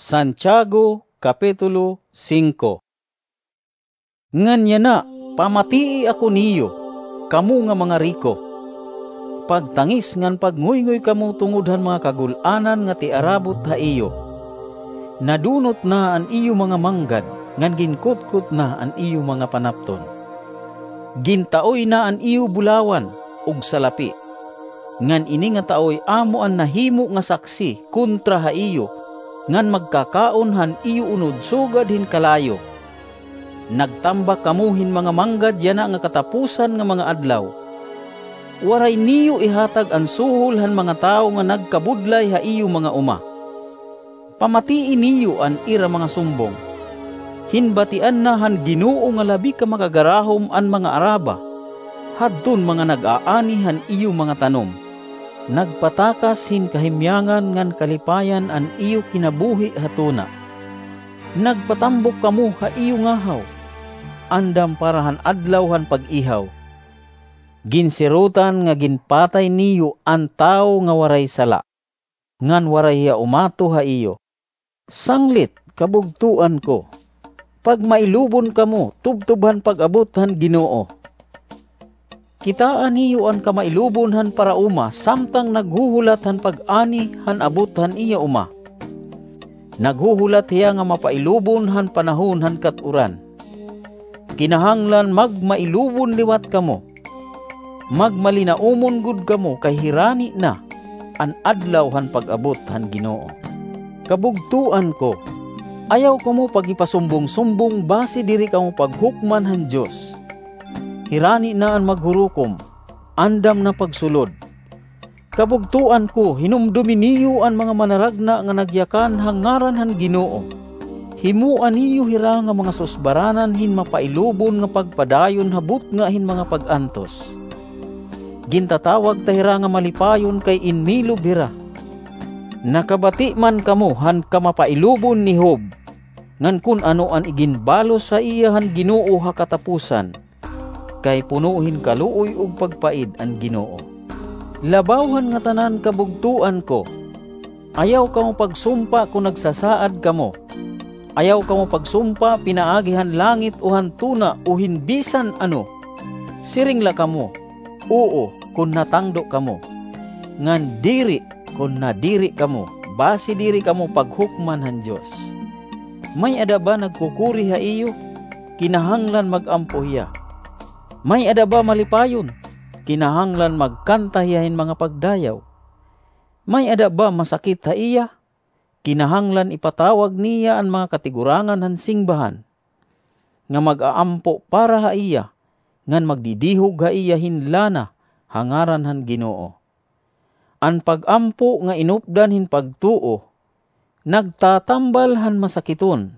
Santiago Kapitulo 5. Nganya na, pamatii ako niyo, kamu nga mga riko. Pagtangis ngan pagngoy-ngoy kamu tungudhan mga kagulanan nga ti arabot ha iyo. Nadunot na an iyo mga manggad, ngan ginkutkut na an iyo mga panapton. Gintaoy na an iyo bulawan, ug salapi. Ngan ini nga taoy amo an nahimo nga saksi kontra ha iyo, ngan magkakaon han iyo unod sugad hin kalayo. Nagtambak kamuhin mga manggad yana nga katapusan nga mga adlaw. Waray niyo ihatag ang suhol han mga tao nga nagkabudlay ha iyo mga uma. Pamatiin niyo an ira mga sumbong. Hinbatian na han Ginoo nga labi ka makagarahom an mga araba. Hadton mga nag-aani han iyo mga tanom. Nagpatakas hin kahimyangan ngan kalipayan an iyo kinabuhi hatuna. Nagpatambok kamo ha iyo ngahaw. Andam parahan adlaw han pag-ihaw. Ginsirutan nga ginpatay niyo ang tao nga waray sala, ngan waray ya umato ha iyo. Sanglit kabugtuan ko, pag mailubon kamo, tubtuban pag-abot han Ginoo. Kitaan niyo ang kamailubon han para uma, samtang naghuhulat han pag-ani han abot han iya uma. Naghuhulat hiya nga mapailubon han panahon han katuran. Kinahanglan magmailubon liwat kamo. Magmalinaumon gud kamo kay hirani na an adlaw han pag-abot han Ginoo. Kabugtuan ko, ayaw kamo pagipasumbong-sumbong base diri kamo paghukman han Dios. Hirani na an maghurukom, andam na pagsulod. Kabugtuan ko, hinumdumi niyo ang mga manaragna nga nagyakan hangaran han Ginoo. Himuan niyo hira nga mga susbaranan hin mapailubon nga pagpadayon habut nga hin mga pag-antos. Gintatawag tahira nga malipayon kay inmilo bira. Nakabati man kamo han kamapailubon ni Job, ngan kun ano an iginbalos sa iya han Ginoo ha katapusan, kay punuhin kaluoy ug pagpaid an Ginoo. Labawhan nga tanan kabugtuan ko, ayaw kamo pagsumpa kung nagsasaad kamo. Ayaw kamo pagsumpa pinaagihan langit o hantuna o hinbisan ano. Siringla kamo, oo, kung natangdo kamo. Ngan diri, kung nadiri kamo, basi diri kamo paghukman han Diyos. May ada ba nagkukuri ha iyo? Kinahanglan magampo hiya. May ada ba malipayon? Kinahanglan magkanta hiyahin mga pagdayaw. May ada ba masakit ha iya? Kinahanglan ipatawag niya ang mga katigurangan han singbahan. Nga mag-aampo para ha iya, ngan magdidihog ha iya hinlana, hangaran han Ginoo. An pag-ampo nga inupdan hin pagtuo, nagtatambal han masakiton,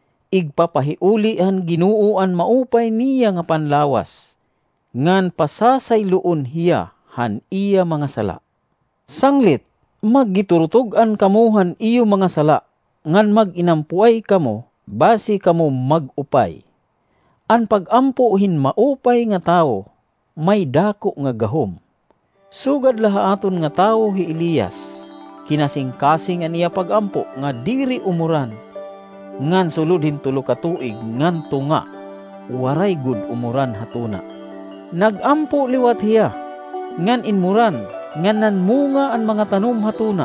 igpapahiuli han Ginoo an maupay niya nga panlawas, ngan pasasayloon hiya han iya mga sala. Sanglit, maggiturutog-an kamuhan iyo mga sala, ngan mag-inampuay kamo, basi kamo mag-upay. An pag-ampo hin maupay nga tao, may dako nga gahom. Sugad lahaaton nga tao hi Elias, kinasing-kasing an iya pag-ampo nga diri umuran, ngan sulod hin tulo ka tuig ngan tunga, waray gud umuran hatuna. Nagampo liwat hiya, ngan inmuran, ngan nanmunga ang mga tanom hatuna.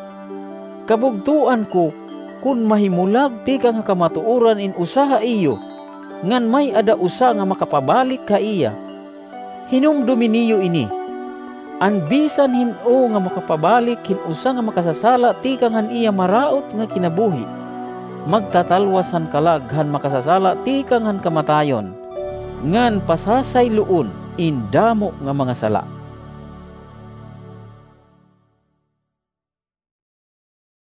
Kabugtuan ko, kun mahimulag ti ka nga kamatuoran in usaha iyo, ngan may ada usa nga makapabalik ka iya. Hinumdumi niyo ini, an bisan hin-o nga makapabalik hin usa nga makasasala ti kang han iya maraot nga kinabuhi. Magtatalwasan kalag han makasasala ti kang han kamatayon, ngan pasasayloon indamo nga mga sala.